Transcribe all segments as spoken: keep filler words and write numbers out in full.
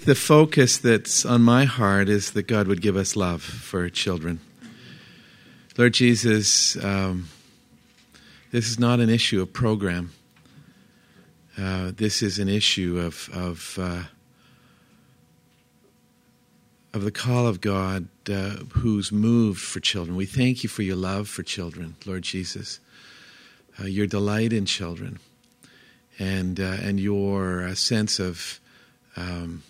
the focus that's on my heart is that God would give us love for children. Lord Jesus, um, this is not an issue of program. Uh, this is an issue of of, uh, of the call of God uh, who's moved for children. We thank you for your love for children, Lord Jesus, uh, your delight in children, and uh, and your uh, sense of um,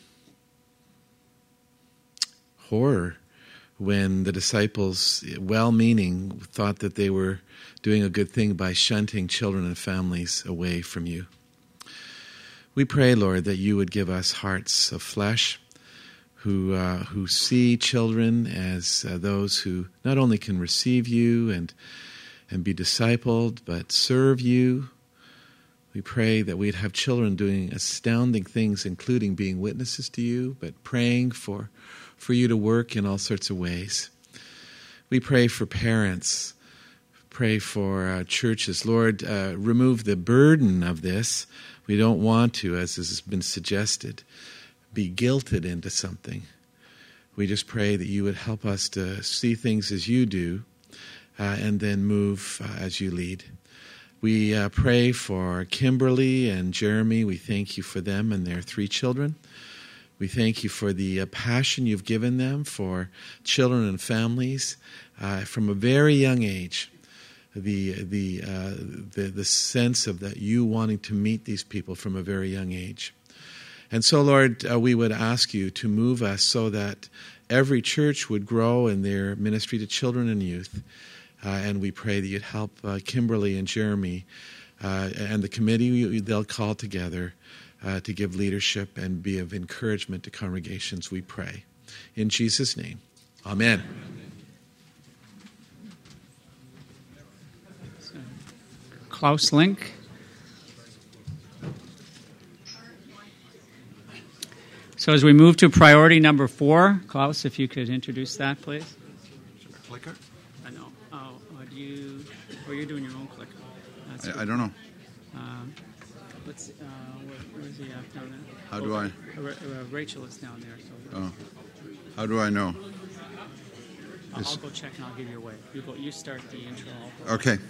horror when the disciples, well-meaning, thought that they were doing a good thing by shunting children and families away from you. We pray, Lord, that you would give us hearts of flesh who uh, who see children as uh, those who not only can receive you and and be discipled, but serve you. We pray that we'd have children doing astounding things, including being witnesses to you, but praying for for you to work in all sorts of ways. We pray for parents, pray for uh, churches. Lord, uh, remove the burden of this. We don't want to, as has been suggested, be guilted into something. We just pray that you would help us to see things as you do uh, and then move uh, as you lead. We uh, pray for Kimberly and Jeremy. We thank you for them and their three children. We thank you for the uh, passion you've given them for children and families uh, from a very young age. The the uh, the the sense of that you wanting to meet these people from a very young age, and so Lord, uh, we would ask you to move us so that every church would grow in their ministry to children and youth, uh, and we pray that you'd help uh, Kimberly and Jeremy uh, and the committee they'll call together. Uh, to give leadership and be of encouragement to congregations, we pray. In Jesus' name, amen. Klaus Link. So as we move to priority number four, Klaus, if you could introduce that, please. Clicker? I know. Oh, uh, do you, or you're doing your own clicker? That's I, I don't know. Um, let's. Uh, where, where is he at down there? How oh, do I? Uh, uh, Rachel is down there. So. Oh. How do I know? I'll, I'll go check and I'll give you away. You go. You start the intro. Okay.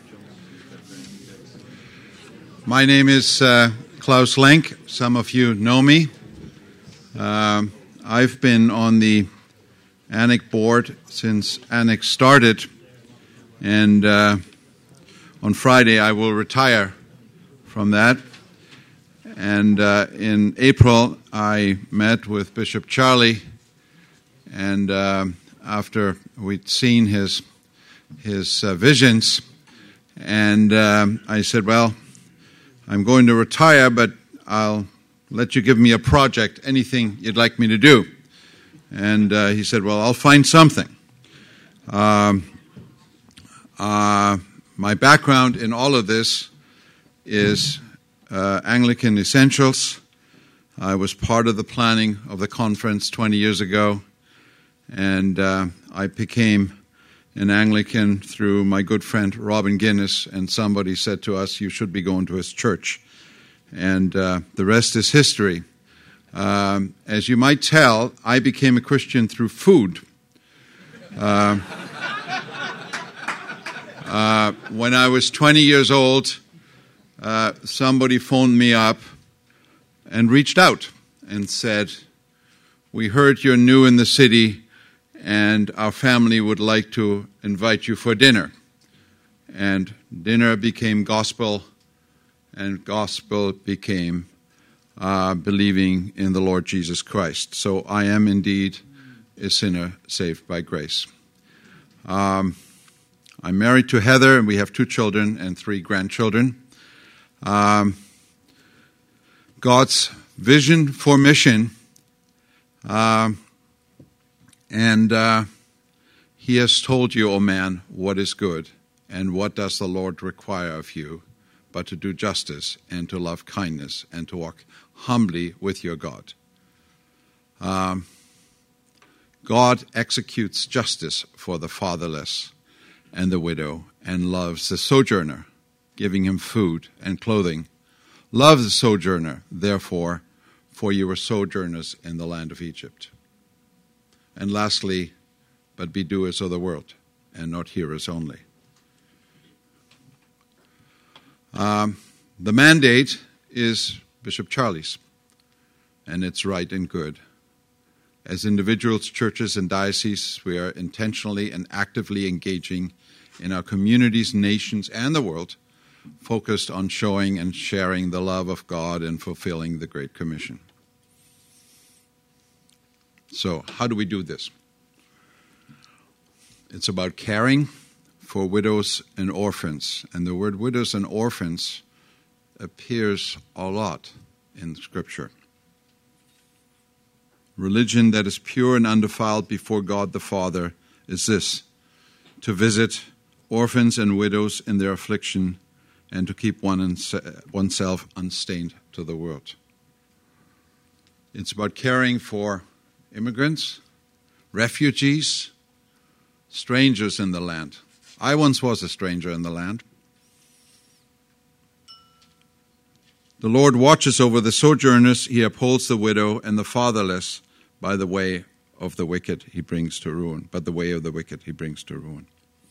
My name is uh, Klaus Lenk. Some of you know me. Um, I've been on the A N I C board since A N I C started, and uh, on Friday I will retire from that. And uh, in April I met with Bishop Charlie, and uh, after we'd seen his his uh, visions, and um, I said, well, I'm going to retire, but I'll let you give me a project, anything you'd like me to do. And uh, he said, well, I'll find something. Um, uh, my background in all of this is uh, Anglican Essentials. I was part of the planning of the conference twenty years ago, and uh, I became an Anglican through my good friend Robin Guinness, and somebody said to us, you should be going to his church. And uh, the rest is history. Um, as you might tell, I became a Christian through food. Uh, uh, when I was twenty years old, uh, somebody phoned me up and reached out and said, we heard you're new in the city, and our family would like to invite you for dinner. And dinner became gospel, and gospel became uh, believing in the Lord Jesus Christ. So I am indeed a sinner saved by grace. Um, I'm married to Heather, and we have two children and three grandchildren. Um, God's vision for mission, uh, and uh, he has told you, O man, what is good, and what does the Lord require of you, but to do justice and to love kindness and to walk humbly with your God. Um, God executes justice for the fatherless and the widow and loves the sojourner, giving him food and clothing. Love the sojourner, therefore, for you were sojourners in the land of Egypt. And lastly, but be doers of the word, and not hearers only. Um, the mandate is Bishop Charlie's, and it's right and good. As individuals, churches, and dioceses, we are intentionally and actively engaging in our communities, nations, and the world, focused on showing and sharing the love of God and fulfilling the Great Commission. So, how do we do this? It's about caring for widows and orphans. And the word widows and orphans appears a lot in Scripture. Religion that is pure and undefiled before God the Father is this: to visit orphans and widows in their affliction and to keep one oneself unstained to the world. It's about caring for immigrants, refugees, strangers in the land. I once was a stranger in the land. The Lord watches over the sojourners. He upholds the widow and the fatherless. By the way of the wicked he brings to ruin. But the way of the wicked he brings to ruin.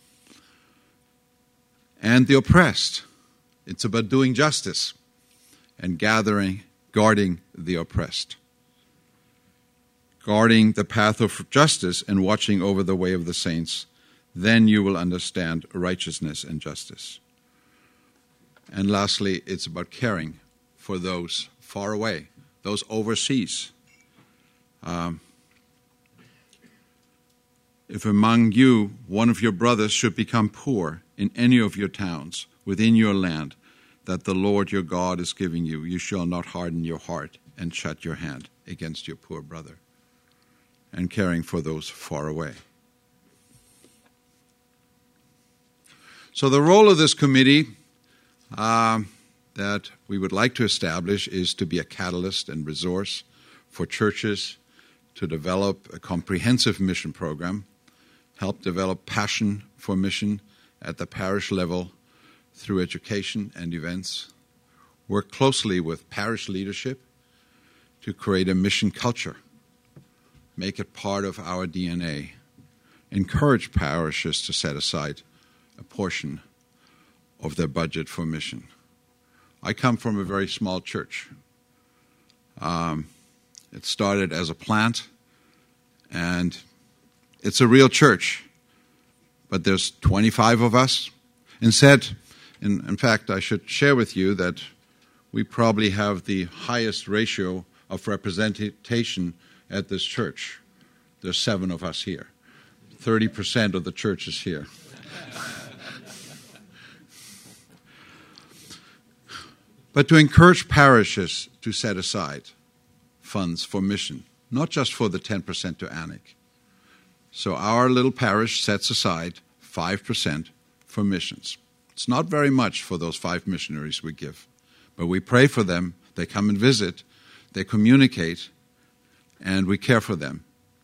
And the oppressed. It's about doing justice and gathering, guarding the oppressed. Guarding the path of justice and watching over the way of the saints. Then you will understand righteousness and justice. And lastly, it's about caring for those far away, those overseas. Um, if among you one of your brothers should become poor in any of your towns within your land that the Lord your God is giving you, you shall not harden your heart and shut your hand against your poor brother. And caring for those far away. So the role of this committee uh, that we would like to establish is to be a catalyst and resource for churches to develop a comprehensive mission program, help develop passion for mission at the parish level through education and events, work closely with parish leadership to create a mission culture, make it part of our D N A, encourage parishes to set aside a portion of their budget for mission. I come from a very small church. Um, it started as a plant, and it's a real church, but there's twenty-five of us. Instead, in, in fact, I should share with you that we probably have the highest ratio of representation at this church. There's seven of us here. thirty percent of the church is here. But to encourage parishes to set aside funds for mission, not just for the ten percent to ANIC. So our little parish sets aside five percent for missions. It's not very much for those five missionaries we give, but we pray for them, they come and visit, they communicate, and we care for them.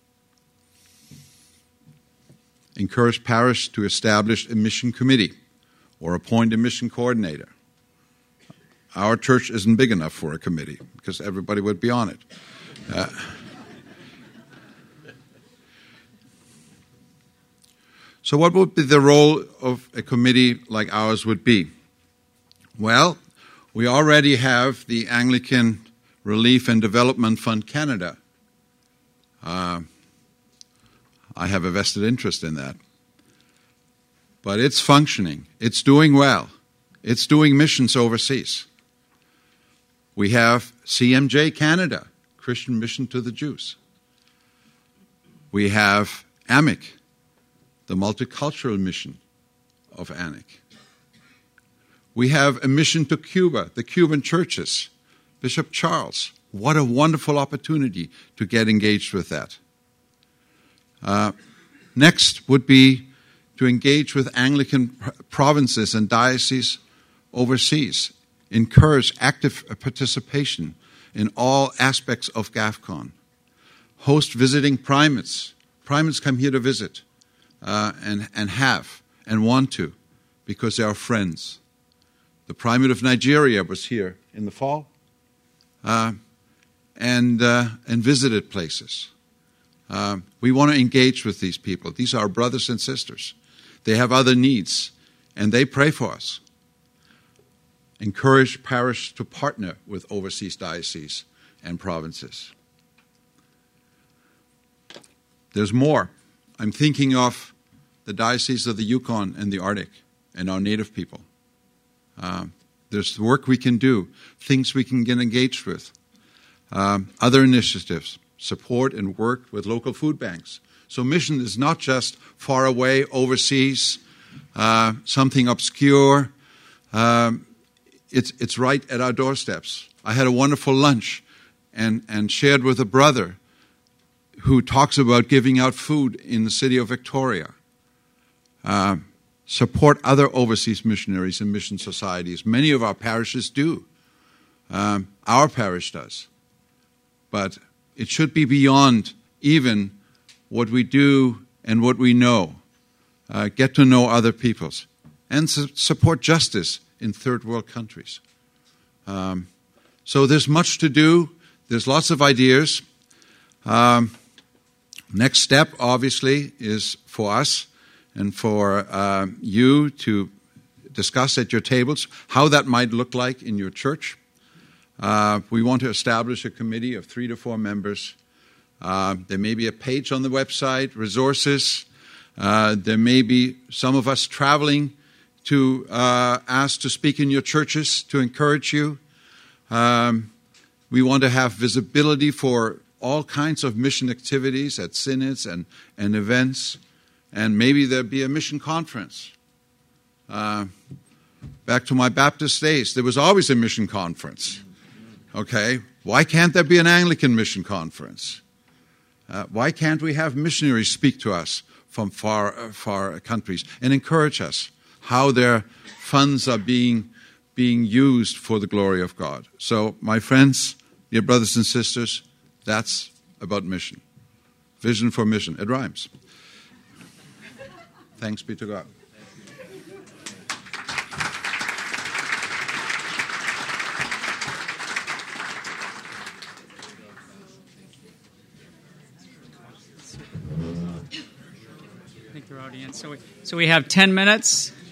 Encourage parish to establish a mission committee or appoint a mission coordinator. Our church isn't big enough for a committee because everybody would be on it. Uh, so what would be the role of a committee like ours would be? Well, we already have the Anglican Relief and Development Fund Canada. Uh, I have a vested interest in that. But it's functioning. It's doing well. It's doing missions overseas. We have C M J Canada, Christian Mission to the Jews. We have AMIC, the multicultural mission of ANIC. We have a mission to Cuba, the Cuban churches. Bishop Charles, what a wonderful opportunity to get engaged with that. Uh, next would be to engage with Anglican provinces and dioceses overseas. Encourage active participation in all aspects of GAFCON. Host visiting primates. Primates come here to visit uh, and, and have and want to because they are friends. The primate of Nigeria was here in the fall. Uh, and uh, and visited places. Uh, we want to engage with these people. These are our brothers and sisters. They have other needs, and they pray for us. Encourage parish to partner with overseas dioceses and provinces. There's more. I'm thinking of the Diocese of the Yukon and the Arctic and our native people. Uh, there's work we can do, things we can get engaged with. Um, other initiatives, support and work with local food banks. So mission is not just far away, overseas, uh, something obscure. Um, it's, it's right at our doorsteps. I had a wonderful lunch and, and shared with a brother who talks about giving out food in the city of Victoria. Uh, support other overseas missionaries and mission societies. Many of our parishes do. Um, our parish does. But it should be beyond even what we do and what we know. Uh, get to know other peoples. And su- support justice in third world countries. Um, so there's much to do. There's lots of ideas. Um, next step, obviously, is for us and for uh, you to discuss at your tables how that might look like in your church. Uh, we want to establish a committee of three to four members. Uh, there may be a page on the website, resources. Uh, there may be some of us traveling to uh, ask to speak in your churches to encourage you. Um, we want to have visibility for all kinds of mission activities at synods and, and events. And maybe there'll be a mission conference. Uh, back to my Baptist days, there was always a mission conference. Okay, why can't there be an Anglican mission conference? Uh, why can't we have missionaries speak to us from far, uh, far countries and encourage us how their funds are being, being used for the glory of God? So, my friends, dear brothers and sisters, that's about mission. Vision for mission. It rhymes. Thanks be to God. Thank you, audience. So we, so we have ten minutes